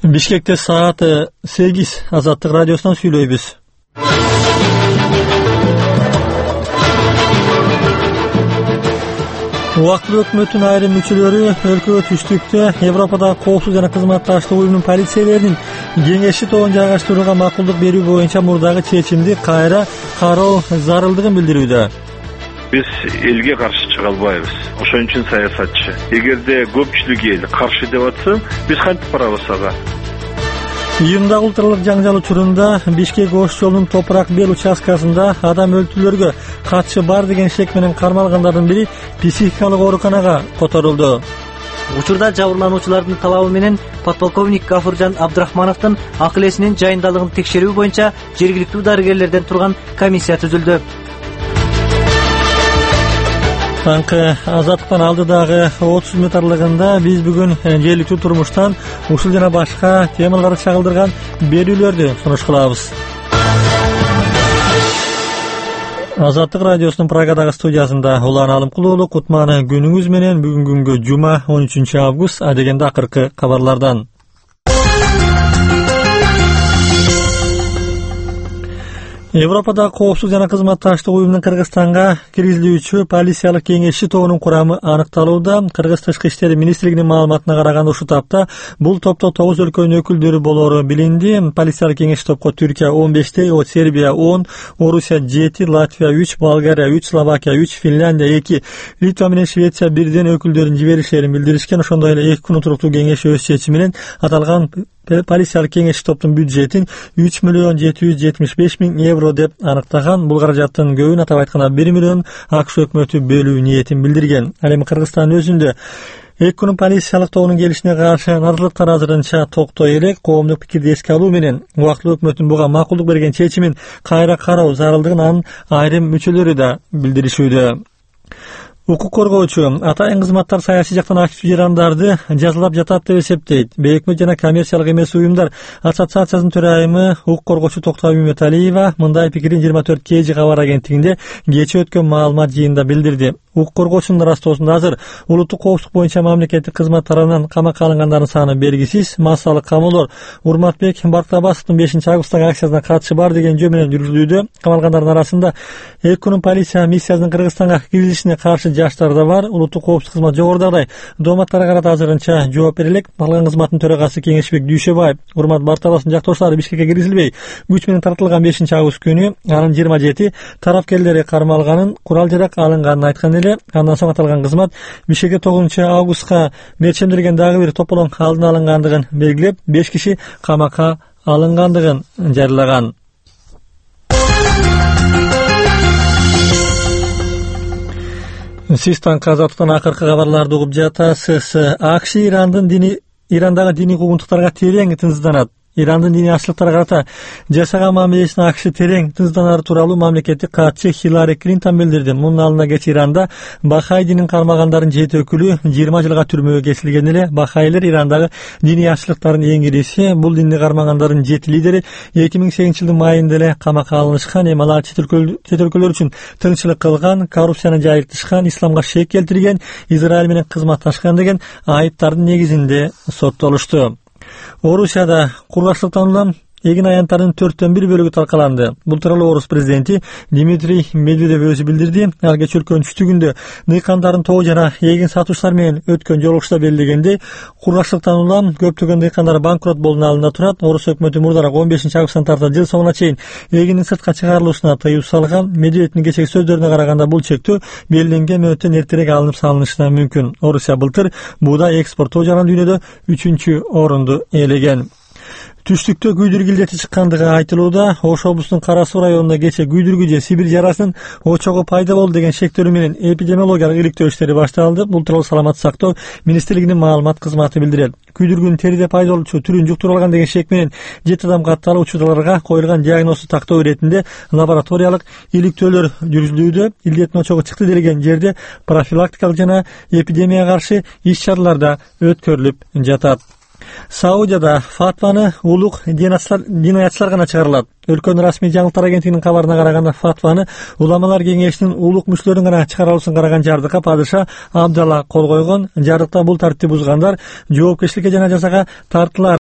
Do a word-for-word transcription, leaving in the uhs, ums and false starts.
Бишкекте саат сегиз Азаттык радиосунан сүйлөйбүз. Убактылуу өкмөттүн айрым мүчөлөрү өлкөгө түштүктө Европадагы коопсуздук жана кызматташтык уюмунун полициялеринин кеңешчи тобун жайгаштырууга макулдук берүү боюнча мурдагы чечимди кайра кароо зарылдыгын билдирүүдө. Биз элге каршы чыга албайбыз. Ошон үчүн саясатчы. Эгерде көпчүлүк эл каршы деп атса, биз кантип барабыз ага? Июндагы улуттук жаңжал учурунда Бишкек Ош жолунун Топурак Бел участкасында адам өлтүрүүлөргө катышы бар деген шек менен кармалгандардын бири психикалык ооруканага которулду. Учурда жабырлануучулардын талабы менен подполковник Гафуржан Абдрахмановдун акыл эсинин жайындалыгын текшерүү боюнча жергиликтүү дарыгерлерден турган комиссия түзүлдү. Таңкы Азаттыктан алдыдагы отуз мүнөт аралыгында биз бүгүн жергиликтүү турмуштан ушул жана башка темаларды чагылдырган берүүлөрдү сунуш кылабыз. Азаттык радиосунун Прагадагы студиясында Улан Алымкулуулу кутманы күнүңүз менен бүгүнкү күнгө жума он үчүнчү август адегенде акыркы кабарлардан. Европада коопсуздук жана кызматташтык уюмунун Кыргызстанга киргизилүүчү полициялык кеңешчи тобунун курамы аныкталууда. Кыргыз тышкы иштери министрлигинин маалыматына караганда ушул тапта бул топто тогуз өлкөнүн өкүлдөрү болоору билинди. Полициялык кеңешчи топко Түркия он бештей, Сербия он, Орусия жети, Латвия үч, Болгария үч, Словакия үч, Финляндия эки, Литва менен Швеция бирден өкүлдөрүн жиберишерин билдиришкен. Ошондой эле эки күн туруктуу кеңеш өз чечими менен аталган полициялык кеңешчи топтун бюджетин үч миллион жети жүз жетимиш беш миң евро деп аныктаган. Бул каражаттын көбүн атап айтканда бир миллион АКШ өкмөтү бөлүү ниетин билдирген. Ал эми Кыргызстандын өзүндө эки күнүн полициялык тобунун келишине каршы наразылыктар азырынча токтой элек. Коомдук пикирди эске алуу менен убактылуу өкмөттүн буга макулдук берген чечимин кайра кароо зарылдыгын анын айрым мүчөлөрү да билдиришүүдө. Укук коргоочу атайын кызматтар саясий жактан активдүү жарандарды жазалап жатат деп эсептейт. Бейөкмөт жана коммерциялык эмес уюмдар ассоциациясынын төрайымы укук коргоочу Токтогул Үмөталиева мындай пикирин жыйырма төрт кей жи кабар агенттигинде кечээ өткөн маалымат жыйынында билдирди. Укук коргоочунун ырастоосунда азыр улуттук коопсуздук боюнча мамлекеттик кызмат тарабынан камакка алынгандардын саны белгисиз. Массалык камоолор Урматбек Бартабасовдун бешинчи августтагы акциясына катышы бар деген жөө менен жүргүзүлүүдө. Камалгандардын арасында эки күнүн полиция миссиясынын Кыргызстанга киргизилишине каршы жаштар да бар. Улуттук коопсуздук кызмат жогорудагыдай дооматтарга карата азырынча жооп берелек. Алган кызматтын төрагасы Кеңешбек Дүйшөбаев Урмат Бартабасовдун жактооштору Бишкекке киргизилбей күч менен тартылган бешинчи август күнү анын жыйырма жети тарапкерлери кармалганын, курал жарак алынганын айткан эле. Андан соң аталган кызмат Бишкекке тогузунчу августка мерчемделген дагы бир тополоң алдын алынгандыгын белгилеп, беш киши камакка алынгандыгын жарыялаган. Сиз таңкы Азаттыктан акыркы кабарларды угуп жатасыз. АКШ Ирандын дини Ирандагы диний куугунтуктарга терең тынчсызданат. Ирандын диний ашыктарга карата жасаган мамилесин АКШ терең тынчсызданары тууралуу мамлекеттик катчы Хиллари Клинтон билдирди. Мунун алдына кеч Иранда Бахай динин кармагандардын жети өкүлү жыйырма жылга түрмөгө кесилген эле. Бахайлер Ирандагы диний ашыктардын эң ириси. Бул динди кармагандардын жети лидери эки миң сегизинчи жылдын майында эле камакка алынышкан. Эми алар чет өлкөлөр үчүн тынччылык кылган, коррупцияны жайылтышкан, исламга шек келтирген, Израиль менен кызматташкан деген айыптардын негизинде соттолушту. Орусияда кургачлык танылган эгин аянттардын төрттөн бир бөлүгү таркаланды. Бул тууралуу Орус президенти Дмитрий Медведев өзү билдирди. Ал кеч өлкөнүн түштүгүндө дыйкандардын тобу жана эгин сатуучулар менен өткөн жолугушууда белгилегендей, кургачлык танылган көптөгөн дыйкандар банкрот болуунун алдында турат. Орус өкмөтү мурдараак он бешинчи августтан тарта жыл соңуна чейин эгиндин сыртка чыгарылышына тыюу салган. Медведевдин кечеги сөздөрүнө караганда бул чектөө белгиленген мөөнөттөн эртерээк алынып салынышы мүмкүн. Орусия былтыр буудай экспорттоо жагынан дүйнөдө үчүнчү орунду ээлеген. Түштүктө күйдүр килдети чыккандыгы айтылууда. Ош облусунун Кара Суу районунда кече күйдүргү же Сибирь жарасынын очогу пайда болду деген шектөрү менен эпидемиологиялык иликтөө иштери башталды. Бул тууралуу Саламаттык сактоо министрлигинин маалымат кызматы билдирет. Күйдүргүнүн териде пайда болчу түрүн жуктуруп алган деген шек менен жети адам катталып учурларга коюлган диагнозду тактоо иретинде лабораториялык иликтөөлөр жүргүзүлүүдө. Илдеттин очогу чыкты делген жерде профилактикалык жана эпидемияга каршы иш-чаралар да өткөрүлүп жатат. Саудияда фатваны улук динаятчылар гана чыгарылат. Өлкөнүн расмий жаңылыктар агенттигинин кабарына караганда фатваны уламалар кеңешинин улук мүчөлөрүнүн гана чыгарылышын караган жардыкка падыша Абдалла кол койгон. Жардыкта бул тартипти бузгандар жоопкерчиликке жана жазага тартылар